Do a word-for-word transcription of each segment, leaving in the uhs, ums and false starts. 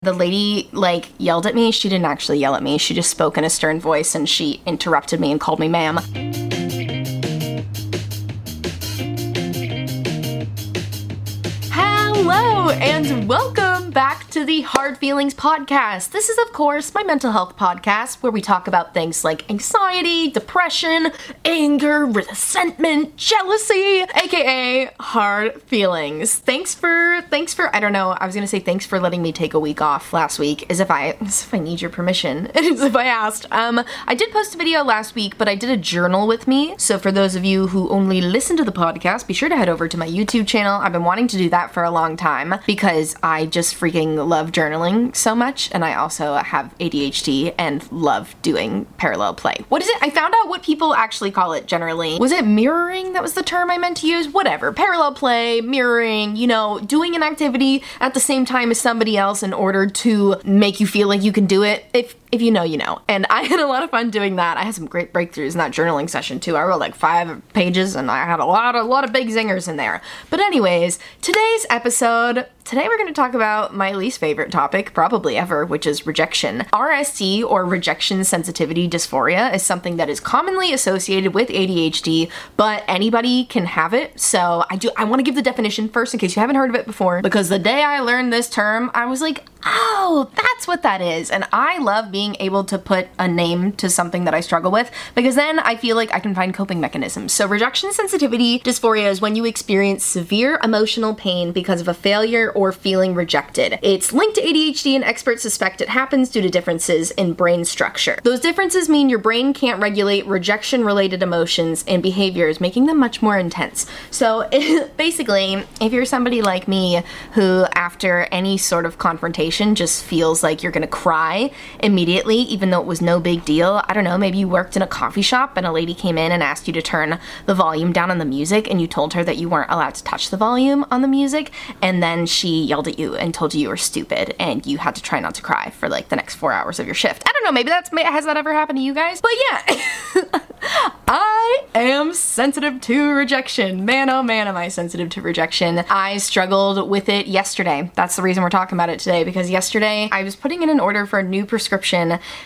The lady, like, yelled at me. She didn't actually yell at me. She just spoke in a stern voice and she interrupted me and called me ma'am. Hello and welcome back to the Hard Feelings Podcast. This is, of course, my mental health podcast where we talk about things like anxiety, depression, anger, resentment, jealousy, aka hard feelings. Thanks for, thanks for, I don't know, I was gonna say thanks for letting me take a week off last week, as if I, as if I need your permission, as if I asked. Um, I did post a video last week, but I did a journal with me, so for those of you who only listen to the podcast, be sure to head over to my YouTube channel. I've been wanting to do that for a long time because I just freaking love journaling so much, and I also have A D H D and love doing parallel play. What is it? I found out what people actually call it generally. Was it mirroring that was the term I meant to use? Whatever. Parallel play, mirroring, you know, doing an activity at the same time as somebody else in order to make you feel like you can do it. If If you know, you know. And I had a lot of fun doing that. I had some great breakthroughs in that journaling session too. I wrote like five pages and I had a lot, a lot of big zingers in there. But anyways, today's episode, today we're gonna talk about my least favorite topic, probably ever, which is rejection. R S D, or rejection sensitivity dysphoria, is something that is commonly associated with A D H D, but anybody can have it. So I do, I wanna give the definition first in case you haven't heard of it before, because the day I learned this term, I was like, oh, that's what that is. And I love being being able to put a name to something that I struggle with, because then I feel like I can find coping mechanisms. So rejection sensitivity dysphoria is when you experience severe emotional pain because of a failure or feeling rejected. It's linked to A D H D, and experts suspect it happens due to differences in brain structure. Those differences mean your brain can't regulate rejection-related emotions and behaviors, making them much more intense. So basically, if you're somebody like me who after any sort of confrontation just feels like you're gonna cry immediately, even though it was no big deal. I don't know, maybe you worked in a coffee shop and a lady came in and asked you to turn the volume down on the music, and you told her that you weren't allowed to touch the volume on the music, and then she yelled at you and told you you were stupid and you had to try not to cry for like the next four hours of your shift. I don't know, maybe that's, has that ever happened to you guys? But yeah, I am sensitive to rejection. Man, oh man, am I sensitive to rejection. I struggled with it yesterday. That's the reason we're talking about it today, because yesterday I was putting in an order for a new prescription,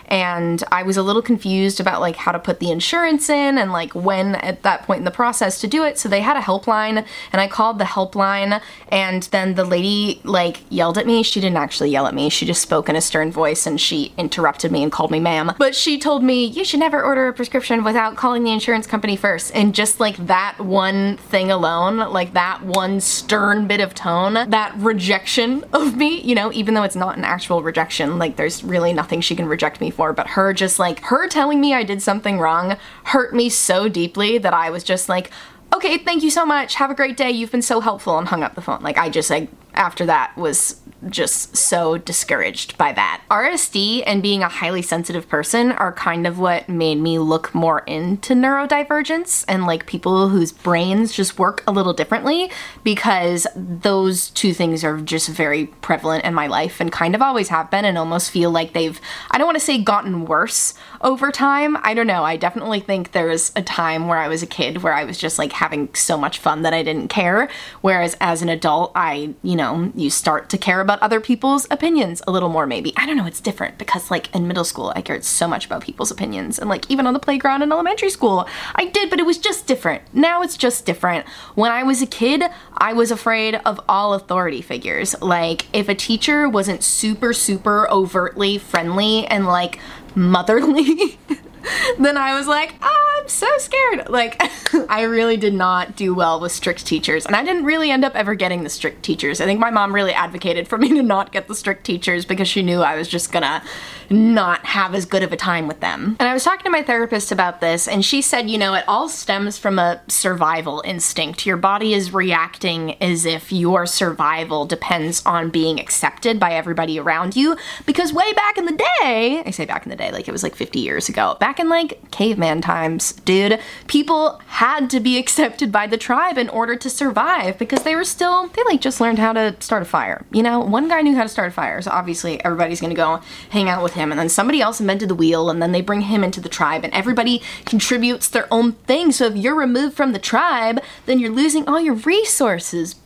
and I was a little confused about like how to put the insurance in and like when at that point in the process to do it. So they had a helpline and I called the helpline, and then the lady like yelled at me. She didn't actually yell at me. She just spoke in a stern voice and she interrupted me and called me ma'am. But she told me, you should never order a prescription without calling the insurance company first. And just like that one thing alone, like that one stern bit of tone, that rejection of me, you know, even though it's not an actual rejection, like there's really nothing she can reject me for, but her just like, her telling me I did something wrong hurt me so deeply that I was just like, okay, thank you so much, have a great day, you've been so helpful, and hung up the phone. Like I just like, after that was just so discouraged by that. R S D and being a highly sensitive person are kind of what made me look more into neurodivergence and like people whose brains just work a little differently, because those two things are just very prevalent in my life and kind of always have been, and almost feel like they've, I don't want to say gotten worse over time. I don't know. I definitely think there was a time where I was a kid where I was just like having so much fun that I didn't care. Whereas as an adult, I, you know, you start to care about other people's opinions a little more maybe. I don't know, it's different because like in middle school I cared so much about people's opinions, and like even on the playground in elementary school I did, but it was just different. Now it's just different. When I was a kid, I was afraid of all authority figures. Like if a teacher wasn't super super overtly friendly and like motherly then I was like, oh, I'm so scared. Like, I really did not do well with strict teachers, and I didn't really end up ever getting the strict teachers. I think my mom really advocated for me to not get the strict teachers because she knew I was just gonna not have as good of a time with them. And I was talking to my therapist about this, and she said, you know, it all stems from a survival instinct. Your body is reacting as if your survival depends on being accepted by everybody around you, because way back in the day, I say back in the day, like it was like fifty years ago, back in like caveman times, dude, people had to be accepted by the tribe in order to survive, because they were still, they like just learned how to start a fire. You know, one guy knew how to start a fire, so obviously everybody's gonna go hang out with him, and then somebody else invented the wheel, and then they bring him into the tribe, and everybody contributes their own thing. So if you're removed from the tribe, then you're losing all your resources. But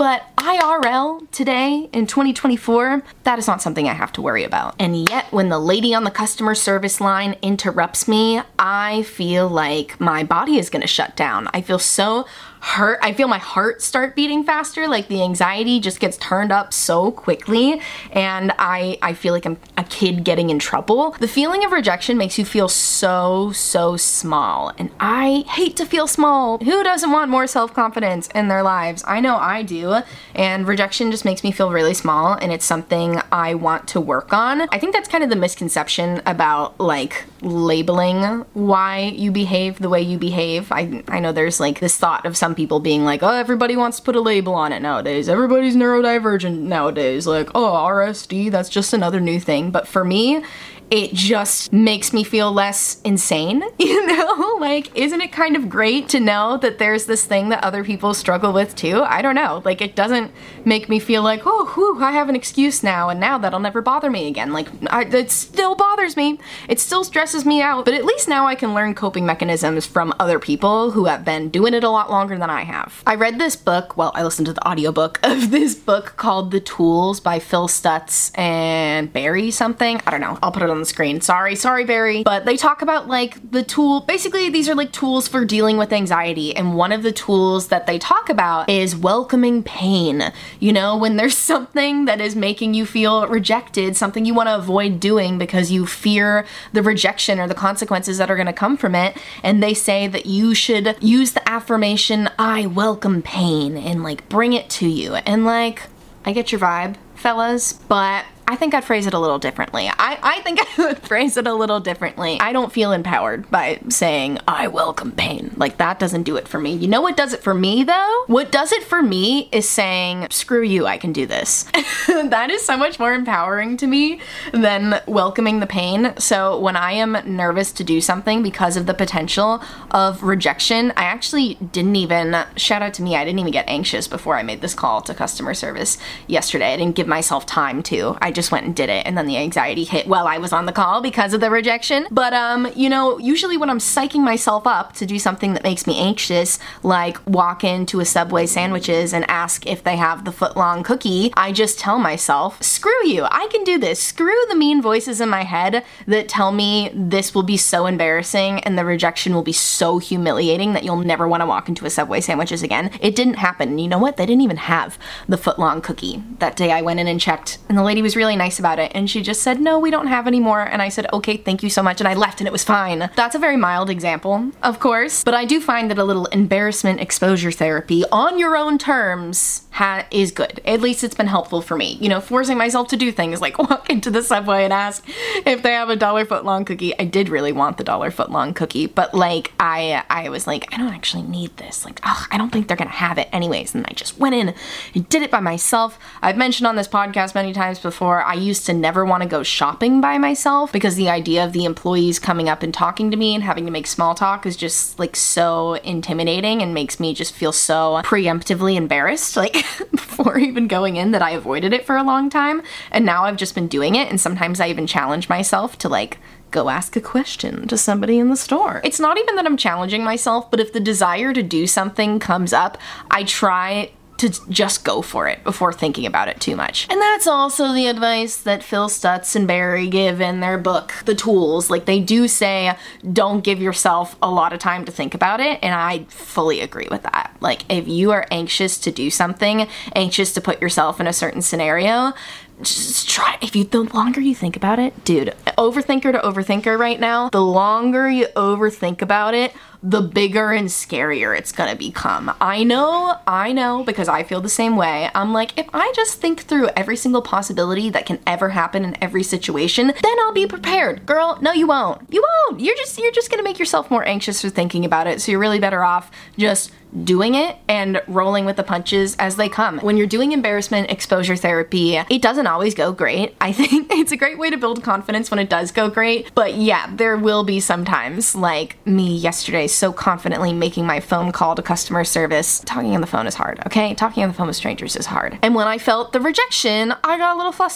I R L today in twenty twenty-four, that is not something I have to worry about. And yet when the lady on the customer service line interrupts me, I feel like my body is gonna shut down. I feel so hurt. I feel my heart start beating faster, like the anxiety just gets turned up so quickly, and I, I feel like I'm a kid getting in trouble. The feeling of rejection makes you feel so, so small, and I hate to feel small. Who doesn't want more self-confidence in their lives? I know I do, and rejection just makes me feel really small, and it's something I want to work on. I think that's kind of the misconception about like labeling why you behave the way you behave. I, I know there's like this thought of some people being like, oh, everybody wants to put a label on it nowadays. Everybody's neurodivergent nowadays. Like, oh, R S D, that's just another new thing. But for me, it just makes me feel less insane, you know? Like, isn't it kind of great to know that there's this thing that other people struggle with too? I don't know. Like, it doesn't make me feel like, oh, whew, I have an excuse now, and now that'll never bother me again. Like, I, it still bothers me. It still stresses me out. But at least now I can learn coping mechanisms from other people who have been doing it a lot longer than I have. I read this book, well, I listened to the audiobook of this book called The Tools by Phil Stutz and Barry something. I don't know. I'll put it on the screen. Sorry, sorry, Barry. But they talk about like the tool, basically these are like tools for dealing with anxiety. And one of the tools that they talk about is welcoming pain. You know, when there's something that is making you feel rejected, something you want to avoid doing because you fear the rejection or the consequences that are going to come from it. And they say that you should use the affirmation, I welcome pain, and like bring it to you. And like, I get your vibe, fellas, but I think I'd phrase it a little differently. I, I think I would phrase it a little differently. I don't feel empowered by saying, I welcome pain. Like, that doesn't do it for me. You know what does it for me, though? What does it for me is saying, screw you, I can do this. That is so much more empowering to me than welcoming the pain. So when I am nervous to do something because of the potential of rejection, I actually didn't even, shout out to me, I didn't even get anxious before I made this call to customer service yesterday. I didn't give myself time to. I just went and did it, and then the anxiety hit while I was on the call because of the rejection. But um, you know, usually when I'm psyching myself up to do something that makes me anxious, like walk into a Subway sandwiches and ask if they have the foot-long cookie, I just tell myself, screw you, I can do this. Screw the mean voices in my head that tell me this will be so embarrassing and the rejection will be so humiliating that you'll never want to walk into a Subway sandwiches again. It didn't happen. You know what? They didn't even have the foot-long cookie. That day I went in and checked, and the lady was really nice about it, and she just said, no, we don't have any more. And I said, okay, thank you so much, and I left, and it was fine. That's a very mild example, of course, but I do find that a little embarrassment exposure therapy on your own terms ha- is good. At least it's been helpful for me. You know, forcing myself to do things like walk into the Subway and ask if they have a dollar foot long cookie. I did really want the dollar foot long cookie, but like I I was like, I don't actually need this. Like, oh, I don't think they're gonna have it anyways. And I just went in and did it by myself. I've mentioned on this podcast many times before, I used to never want to go shopping by myself because the idea of the employees coming up and talking to me and having to make small talk is just like so intimidating and makes me just feel so preemptively embarrassed, like before even going in, that I avoided it for a long time. And now I've just been doing it, and sometimes I even challenge myself to like go ask a question to somebody in the store. It's not even that I'm challenging myself, but if the desire to do something comes up, I try to just go for it before thinking about it too much. And that's also the advice that Phil Stutz and Barry give in their book, The Tools. Like, they do say, don't give yourself a lot of time to think about it, and I fully agree with that. Like, if you are anxious to do something, anxious to put yourself in a certain scenario, just try. If you, the longer you think about it, dude, overthinker to overthinker right now, the longer you overthink about it, the bigger and scarier it's gonna become. I know, I know, because I feel the same way. I'm like, if I just think through every single possibility that can ever happen in every situation, then I'll be prepared. Girl, no, you won't. You won't. You're just, you're just gonna make yourself more anxious for thinking about it, so you're really better off just doing it and rolling with the punches as they come. When you're doing embarrassment exposure therapy, it doesn't always go great. I think it's a great way to build confidence when it does go great, but yeah, there will be some times, like me yesterday, so confidently making my phone call to customer service. Talking on the phone is hard, okay? Talking on the phone with strangers is hard. And when I felt the rejection, I got a little flustered.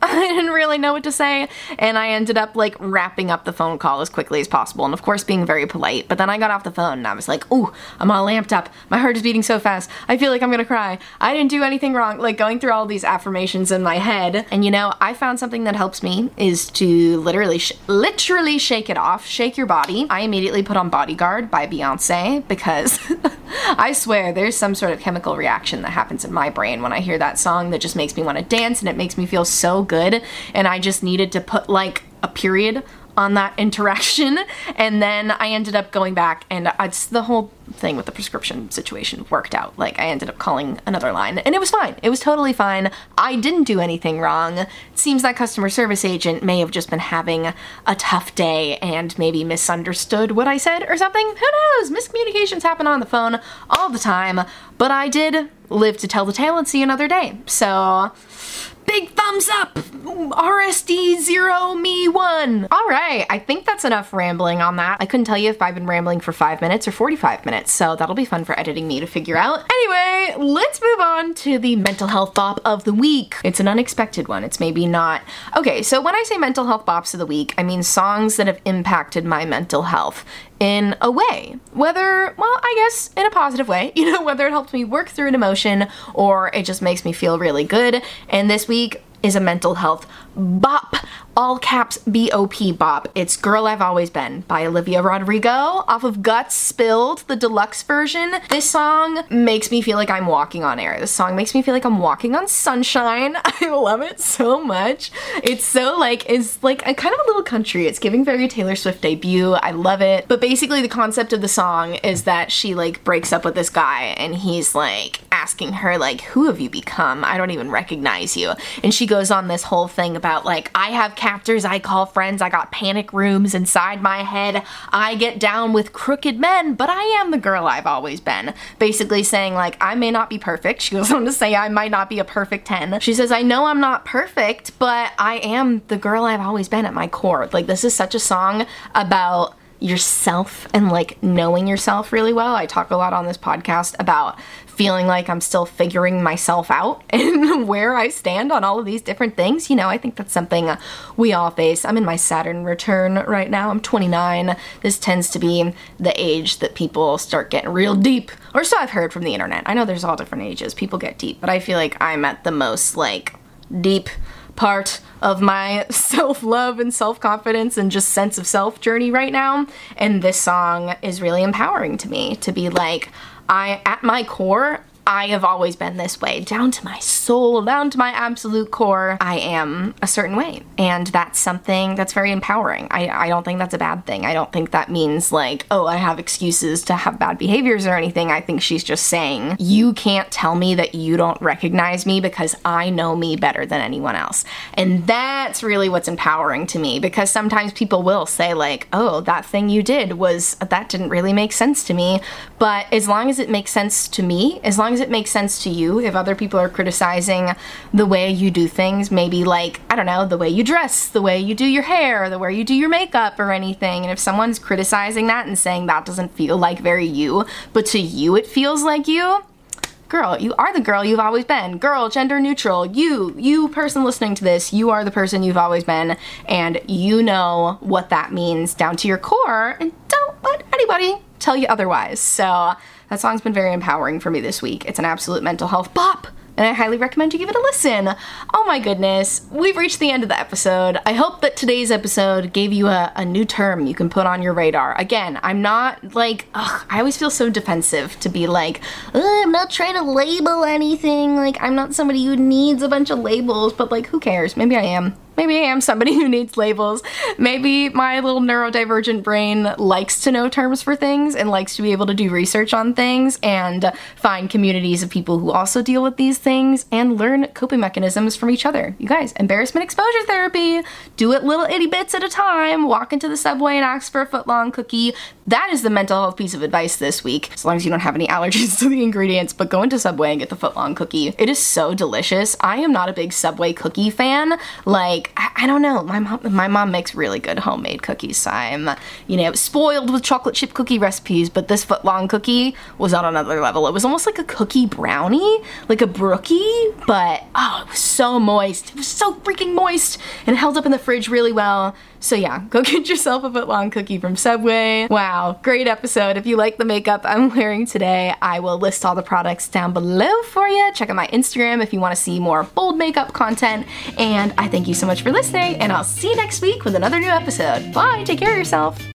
I didn't really know what to say, and I ended up like wrapping up the phone call as quickly as possible, and of course being very polite. But then I got off the phone and I was like, ooh, I'm all amped up. My heart is beating so fast. I feel like I'm gonna cry. I didn't do anything wrong. Like going through all these affirmations in my head. And you know, I found something that helps me is to literally, sh literally shake it off, shake your body. I immediately put on Bodyguard by Beyonce because I swear there's some sort of chemical reaction that happens in my brain when I hear that song that just makes me want to dance, and it makes me feel so good. And I just needed to put like a period on that interaction, and then I ended up going back, and it's the whole thing with the prescription situation worked out. Like I ended up calling another line, and it was fine. It was totally fine. I didn't do anything wrong. It seems that customer service agent may have just been having a tough day and maybe misunderstood what I said or something. Who knows? Miscommunications happen on the phone all the time, but I did live to tell the tale and see another day. So big thumbs up! R S D zero me one! Alright, I think that's enough rambling on that. I couldn't tell you if I've been rambling for five minutes or forty-five minutes, so that'll be fun for editing me to figure out. Anyway, let's move on to the mental health bop of the week. It's an unexpected one. It's maybe not... Okay, so when I say mental health bops of the week, I mean songs that have impacted my mental health in a way. Whether, well, I guess in a positive way, you know, whether it helps me work through an emotion or it just makes me feel really good. And this week is a mental health bop. All caps B O P bop. It's Girl I've Always Been by Olivia Rodrigo off of Guts Spilled, the deluxe version. This song makes me feel like I'm walking on air. This song makes me feel like I'm walking on sunshine. I love it so much. It's so like, it's like a kind of a little country. It's giving very Taylor Swift debut. I love it. But basically the concept of the song is that she like breaks up with this guy and he's like asking her like, who have you become? I don't even recognize you. And she goes on this whole thing about like, I have captors I call friends, I got panic rooms inside my head, I get down with crooked men, but I am the girl I've always been. Basically saying like, I may not be perfect. She goes on to say I might not be a perfect ten. She says, I know I'm not perfect, but I am the girl I've always been at my core. Like this is such a song about yourself and like knowing yourself really well. I talk a lot on this podcast about feeling like I'm still figuring myself out and where I stand on all of these different things. You know, I think that's something we all face. I'm in my Saturn return right now. I'm twenty-nine. This tends to be the age that people start getting real deep, or so I've heard from the internet. I know there's all different ages. People get deep, but I feel like I'm at the most like deep part of my self-love and self-confidence and just sense of self journey right now. And this song is really empowering to me to be like, I, at my core, I have always been this way, down to my soul, down to my absolute core. I am a certain way, and that's something that's very empowering. I, I don't think that's a bad thing. I don't think that means like, oh, I have excuses to have bad behaviors or anything. I think she's just saying, you can't tell me that you don't recognize me because I know me better than anyone else. And that's really what's empowering to me, because sometimes people will say like, oh, that thing you did was, that didn't really make sense to me. But as long as it makes sense to me, as long as it makes sense to you, if other people are criticizing the way you do things, maybe like, I don't know, the way you dress, the way you do your hair, the way you do your makeup or anything, and if someone's criticizing that and saying that doesn't feel like very you, but to you it feels like you, girl, you are the girl you've always been. Girl, gender neutral, you, you person listening to this, you are the person you've always been, and you know what that means down to your core, and don't let anybody tell you otherwise. So that song's been very empowering for me this week. It's an absolute mental health bop, and I highly recommend you give it a listen. Oh my goodness, we've reached the end of the episode. I hope that today's episode gave you a, a new term you can put on your radar. Again, I'm not like, ugh, I always feel so defensive to be like, I'm not trying to label anything. Like, I'm not somebody who needs a bunch of labels, but like, who cares? Maybe I am. Maybe I am somebody who needs labels. Maybe my little neurodivergent brain likes to know terms for things and likes to be able to do research on things and find communities of people who also deal with these things and learn coping mechanisms from each other. You guys, embarrassment exposure therapy. Do it little itty bits at a time. Walk into the Subway and ask for a foot-long cookie. That is the mental health piece of advice this week, as long as you don't have any allergies to the ingredients, but go into Subway and get the foot-long cookie. It is so delicious. I am not a big Subway cookie fan. Like, like, I, I don't know, my mom, my mom makes really good homemade cookies, so I'm, you know, spoiled with chocolate chip cookie recipes, but this footlong cookie was on another level. It was almost like a cookie brownie, like a brookie, but oh, it was so moist. It was so freaking moist and held up in the fridge really well. So yeah, go get yourself a footlong cookie from Subway. Wow, great episode. If you like the makeup I'm wearing today, I will list all the products down below for you. Check out my Instagram if you want to see more bold makeup content. And I thank you so much for listening, and I'll see you next week with another new episode. Bye, take care of yourself.